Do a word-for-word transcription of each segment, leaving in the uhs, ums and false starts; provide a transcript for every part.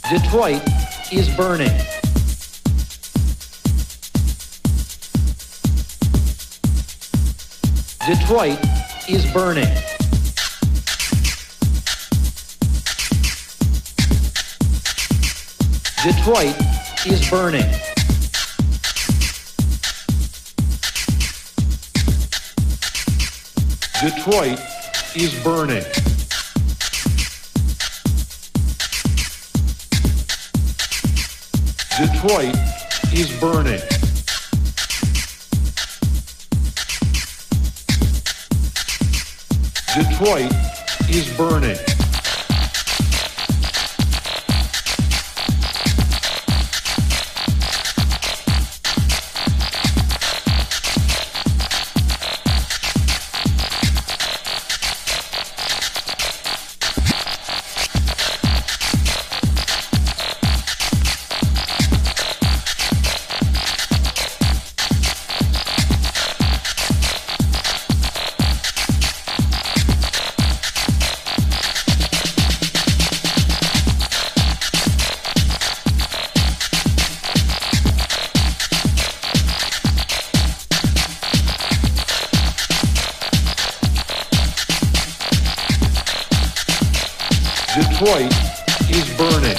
Detroit is burning. Detroit is burning. Detroit is burning. Detroit is burning. Detroit is burning. Detroit is burning. Detroit is burning.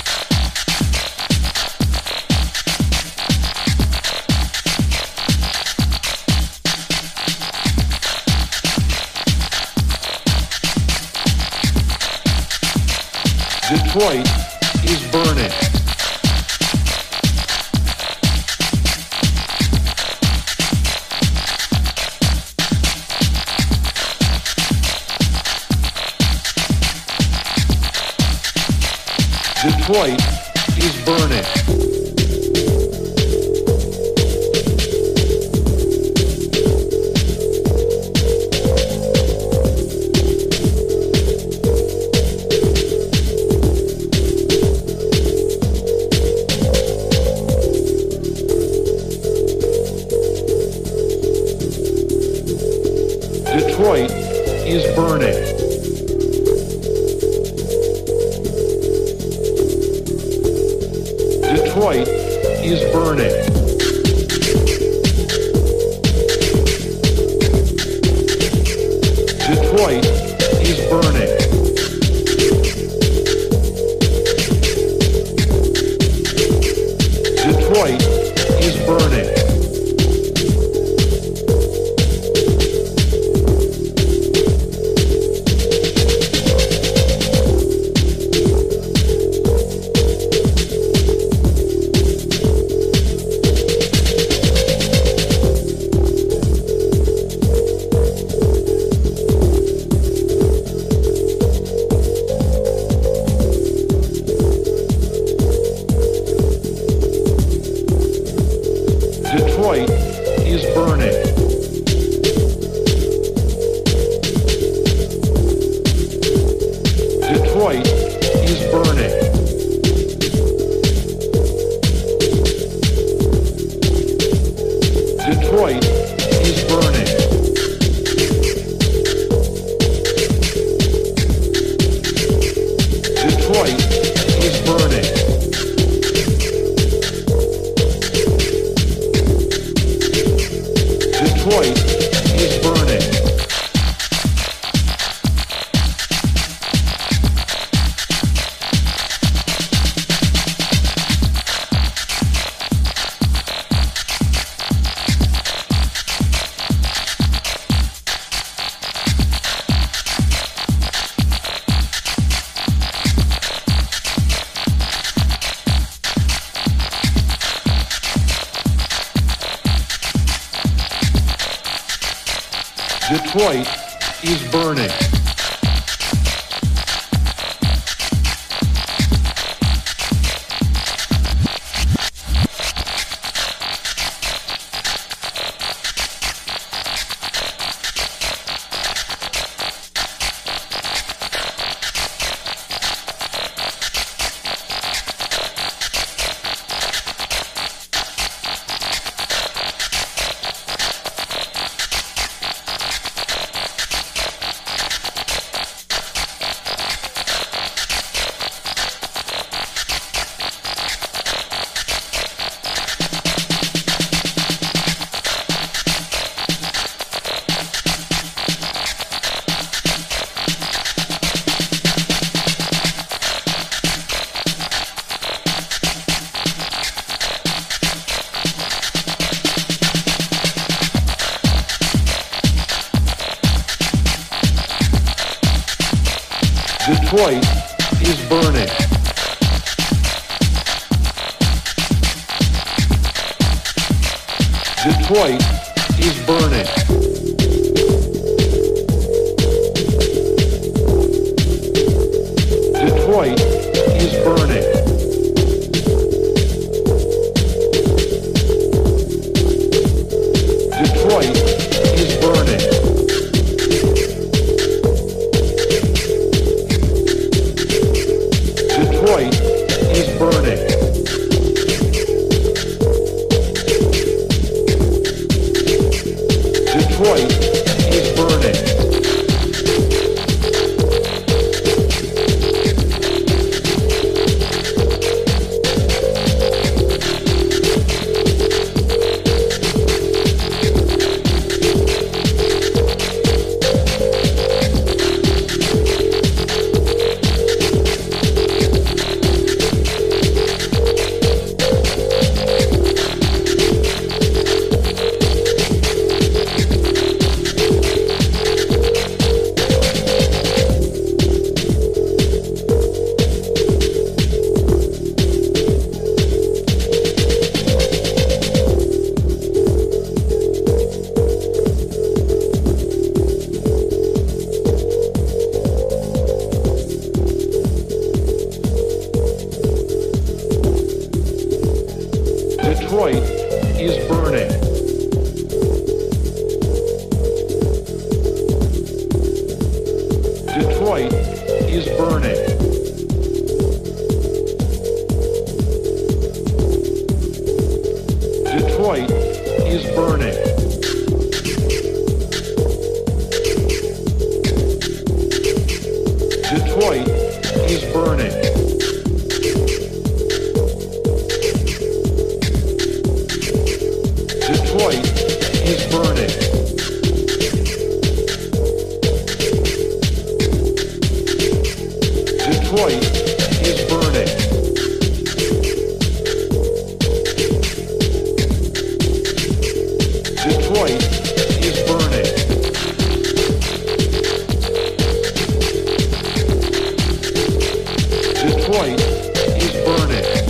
Detroit is burning. Detroit is burning. Detroit is burning. Detroit is burning. Detroit is burning. Detroit is burning. Detroit is burning. Detroit is burning. Detroit is burning. Detroit is burning. Detroit is burning. Detroit is burning. Detroit is burning. Detroit is burning. Detroit is burning. Detroit is burning. Detroit is burning. Detroit is burning. Detroit is burning. Detroit is burning. Detroit is burning. Detroit is burning. Detroit is burning. Detroit is burning. Detroit is burning. Detroit is burning.